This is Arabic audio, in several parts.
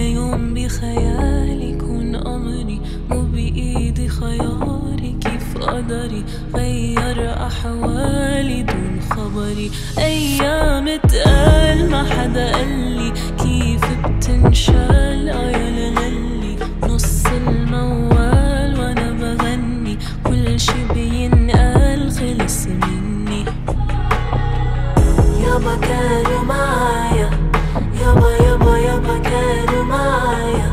يوم بخيالي كون أمري، مو بإيدي خياري كيف قدري غير أحوالي دون خبري. أيام تقال ما حدا قالي كيف بتنشال يا للي نص الموال وأنا بغني كل شي بينقال خلص مني. يابا كانوا معايا، يابا يابا يابا كانوا معايا،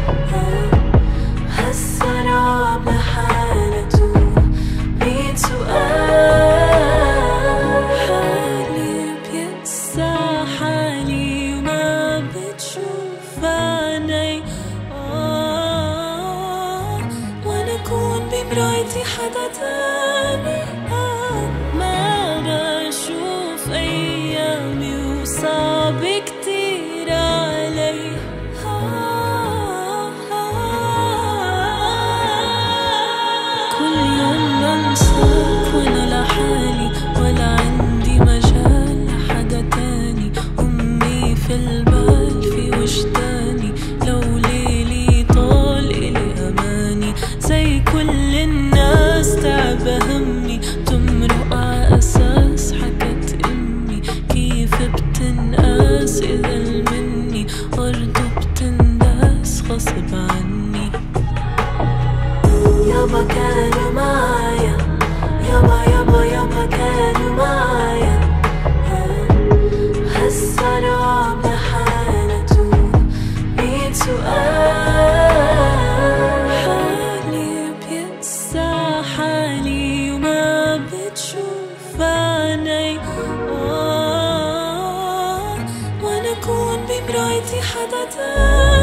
هالسراب لحالته 100 سؤال. حالي بيقسى حالي وما بتشوف عيني، وانا اكون بمرايتي حدا تاني، ما بشوف ايامي وصعب كتير علي. كل يوم بنساك وانا لحالي ولا عندي مجال لحدا تاني. امي في البال في وجداني، لو ليلي طال الي اماني. زي كل الناس تعب همي، تمرق ع اساس حكت امي كيف بتنقاس اذا مني برضو بتنداس غصب عني. يابا كانوا معايا، يابا يابا يابا كانوا معايا، هالسراب لحالته 100 سؤال. حالي بيقسى حالي وما بتشوف عيني، وانا اكون بمرايتي حدا تاني.